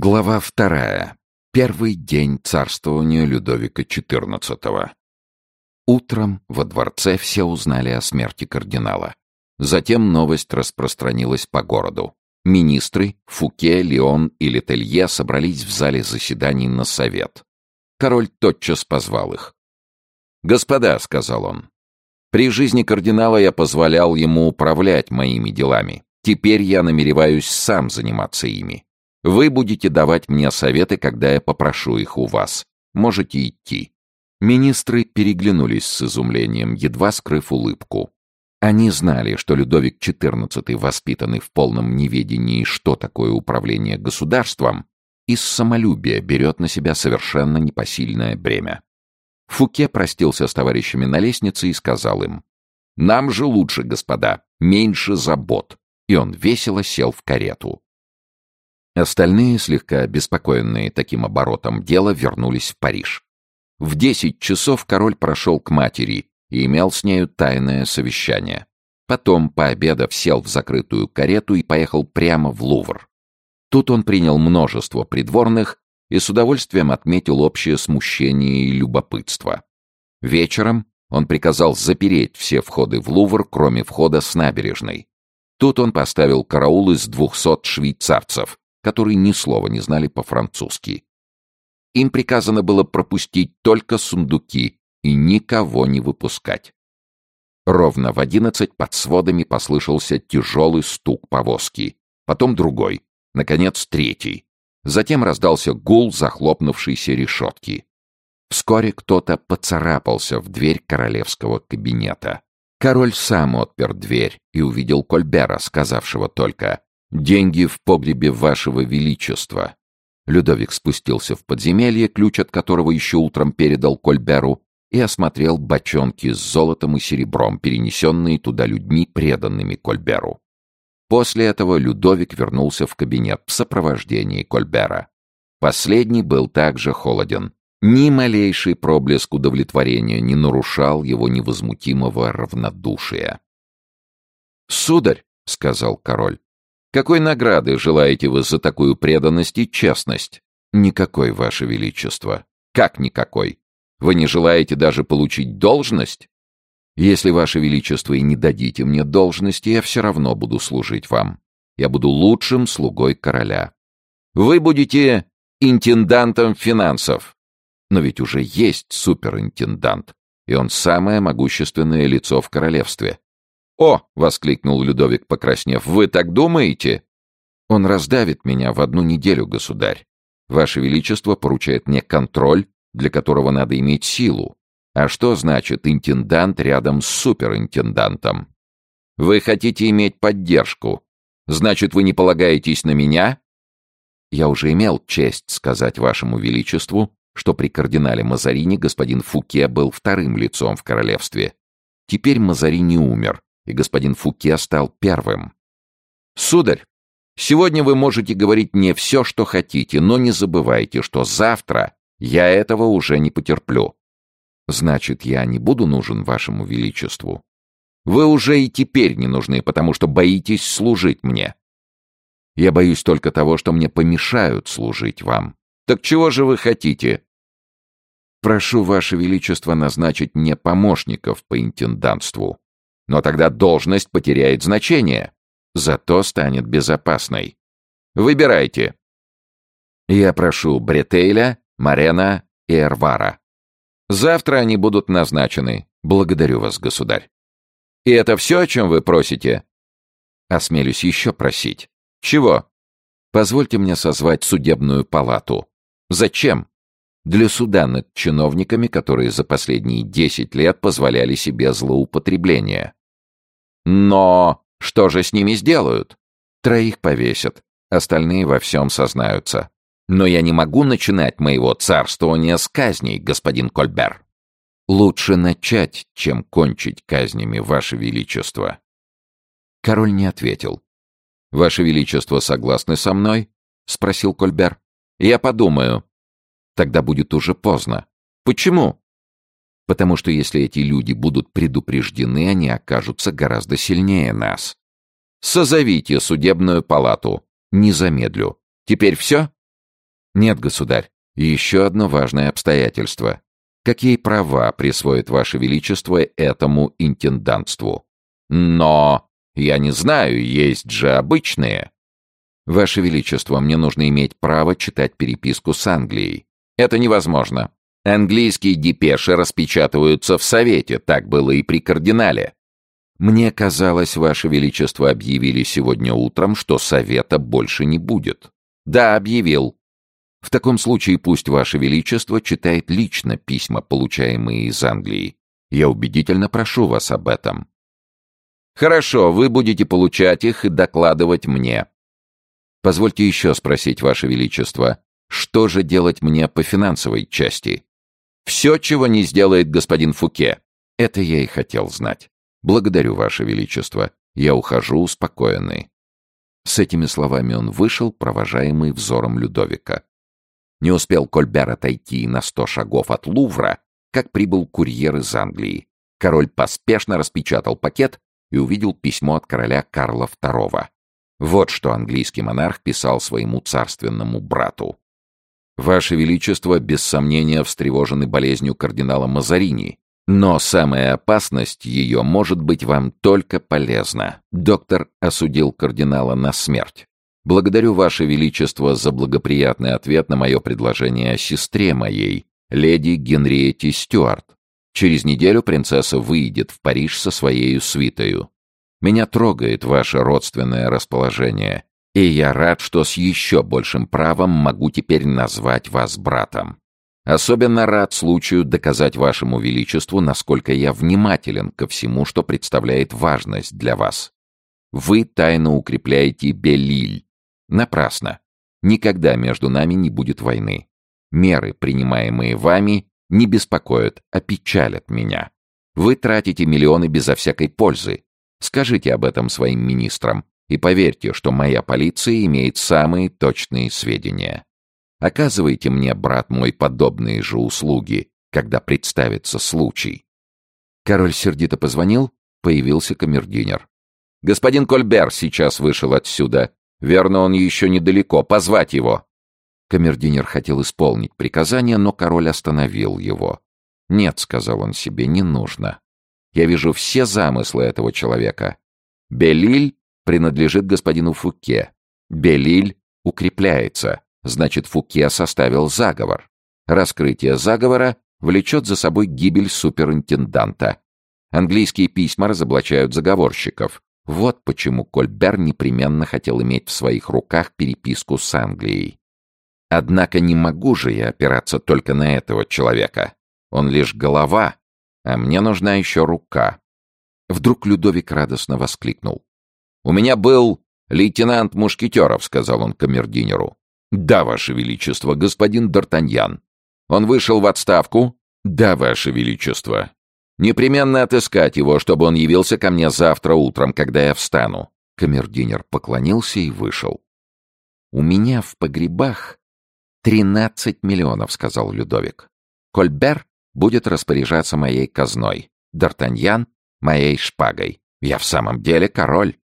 Глава 2. Первый день царствования Людовика XIV. Утром во дворце все узнали о смерти кардинала. Затем новость распространилась по городу. Министры Фуке, Леон и Летелье собрались в зале заседаний на совет. Король тотчас позвал их. «Господа», — сказал он, — «при жизни кардинала я позволял ему управлять моими делами. Теперь я намереваюсь сам заниматься ими. Вы будете давать мне советы, когда я попрошу их у вас. Можете идти». Министры переглянулись с изумлением, едва скрыв улыбку. Они знали, что Людовик XIV, воспитанный в полном неведении, что такое управление государством, из самолюбия берет на себя совершенно непосильное бремя. Фуке простился с товарищами на лестнице и сказал им: «Нам же лучше, господа, меньше забот». И он весело сел в карету. Остальные, слегка обеспокоенные таким оборотом дела, вернулись в Париж. В 10 часов король прошел к матери и имел с нею тайное совещание. Потом, пообедав, сел в закрытую карету и поехал прямо в Лувр. Тут он принял множество придворных и с удовольствием отметил общее смущение и любопытство. Вечером он приказал запереть все входы в Лувр, кроме входа с набережной. Тут он поставил караул из 200 швейцарцев, которые ни слова не знали по-французски. Им приказано было пропустить только сундуки и никого не выпускать. Ровно в 11 под сводами послышался тяжелый стук повозки, потом другой, наконец третий. Затем раздался гул захлопнувшейся решетки. Вскоре кто-то поцарапался в дверь королевского кабинета. Король сам отпер дверь и увидел Кольбера, сказавшего только: «Деньги в погребе вашего величества». Людовик спустился в подземелье, ключ от которого еще утром передал Кольберу, и осмотрел бочонки с золотом и серебром, перенесенные туда людьми, преданными Кольберу. После этого Людовик вернулся в кабинет в сопровождении Кольбера. Последний был также холоден. Ни малейший проблеск удовлетворения не нарушал его невозмутимого равнодушия. «Сударь», — сказал король, — «какой награды желаете вы за такую преданность и честность?» «Никакой, ваше величество». «Как никакой? Вы не желаете даже получить должность?» «Если ваше величество и не дадите мне должности, я все равно буду служить вам. Я буду лучшим слугой короля». «Вы будете интендантом финансов». «Но ведь уже есть суперинтендант, и он самое могущественное лицо в королевстве». «О!» — воскликнул Людовик, покраснев. «Вы так думаете?» «Он раздавит меня в 1 неделю, государь. Ваше величество поручает мне контроль, для которого надо иметь силу. А что значит интендант рядом с суперинтендантом? Вы хотите иметь поддержку. Значит, вы не полагаетесь на меня?» «Я уже имел честь сказать вашему величеству, что при кардинале Мазарини господин Фуке был вторым лицом в королевстве. Теперь Мазарини умер, и господин Фуке стал первым». «Сударь, сегодня вы можете говорить мне все, что хотите, но не забывайте, что завтра я этого уже не потерплю». «Значит, я не буду нужен вашему величеству?» «Вы уже и теперь не нужны, потому что боитесь служить мне». «Я боюсь только того, что мне помешают служить вам». «Так чего же вы хотите?» «Прошу ваше величество назначить мне помощников по интендантству». «Но тогда должность потеряет значение, зато станет безопасной. Выбирайте». «Я прошу Бретейля, Марена и Эрвара». «Завтра они будут назначены. Благодарю вас, государь». «И это все, о чем вы просите?» «Осмелюсь еще просить». «Чего?» «Позвольте мне созвать судебную палату». «Зачем?» «Для суда над чиновниками, которые за последние 10 лет позволяли себе злоупотребление». «Но что же с ними сделают?» «3 повесят, остальные во всем сознаются». «Но я не могу начинать моего царствования с казней, господин Кольбер». «Лучше начать, чем кончить казнями, ваше величество». Король не ответил. «Ваше величество согласны со мной?» — спросил Кольбер. «Я подумаю». «Тогда будет уже поздно». «Почему?» «Потому что если эти люди будут предупреждены, они окажутся гораздо сильнее нас». «Созовите судебную палату». «Не замедлю. Теперь все?» Нет, государь, еще одно важное обстоятельство. Какие права присвоит Ваше Величество этому интендантству? Но я не знаю, есть же обычные. Ваше Величество, мне нужно иметь право читать переписку с Англией. Это невозможно. Английские депеши распечатываются в Совете, так было и при кардинале. Мне казалось, Ваше Величество объявили сегодня утром, что Совета больше не будет. Да, объявил. В таком случае пусть Ваше Величество читает лично письма, получаемые из Англии. Я убедительно прошу вас об этом. Хорошо, вы будете получать их и докладывать мне. Позвольте еще спросить, Ваше Величество, что же делать мне по финансовой части? Все, чего не сделает господин Фуке. Это я и хотел знать. Благодарю, Ваше Величество. Я ухожу успокоенный. С этими словами он вышел, провожаемый взором Людовика. Не успел Кольбер отойти на 100 шагов от Лувра, как прибыл курьер из Англии. Король поспешно распечатал пакет и увидел письмо от короля Карла II. Вот что английский монарх писал своему царственному брату. «Ваше Величество, без сомнения, встревожены болезнью кардинала Мазарини, но самая опасность ее может быть вам только полезна. Доктор осудил кардинала на смерть. Благодарю Ваше Величество за благоприятный ответ на мое предложение о сестре моей, леди Генриетте Стюарт. Через неделю принцесса выйдет в Париж со своею свитою. Меня трогает ваше родственное расположение, и я рад, что с еще большим правом могу теперь назвать вас братом. Особенно рад случаю доказать Вашему Величеству, насколько я внимателен ко всему, что представляет важность для вас. Вы тайно укрепляете Беллиль. Напрасно. Никогда между нами не будет войны. Меры, принимаемые вами, не беспокоят, а печалят меня. Вы тратите миллионы безо всякой пользы. Скажите об этом своим министрам, и поверьте, что моя полиция имеет самые точные сведения. Оказывайте мне, брат мой, подобные же услуги, когда представится случай». Король сердито позвонил, появился камердинер. «Господин Кольбер сейчас вышел отсюда. Верно, он еще недалеко. Позвать его». Камердинер хотел исполнить приказание, но король остановил его. «Нет», — сказал он себе, — «не нужно. Я вижу все замыслы этого человека. Беллиль принадлежит господину Фуке. Беллиль укрепляется, значит, Фуке составил заговор. Раскрытие заговора влечет за собой гибель суперинтенданта. Английские письма разоблачают заговорщиков. Вот почему Кольбер непременно хотел иметь в своих руках переписку с Англией. Однако не могу же я опираться только на этого человека. Он лишь голова, а мне нужна еще рука». Вдруг Людовик радостно воскликнул. «У меня был лейтенант мушкетеров», — сказал он камердинеру. «Да, Ваше Величество, господин Д'Артаньян. Он вышел в отставку?» «Да, Ваше Величество. Непременно отыскать его, чтобы он явился ко мне завтра утром, когда я встану». Камердинер поклонился и вышел. «У меня в погребах 13 миллионов», — сказал Людовик. «Кольбер будет распоряжаться моей казной, Д'Артаньян — моей шпагой. Я в самом деле король».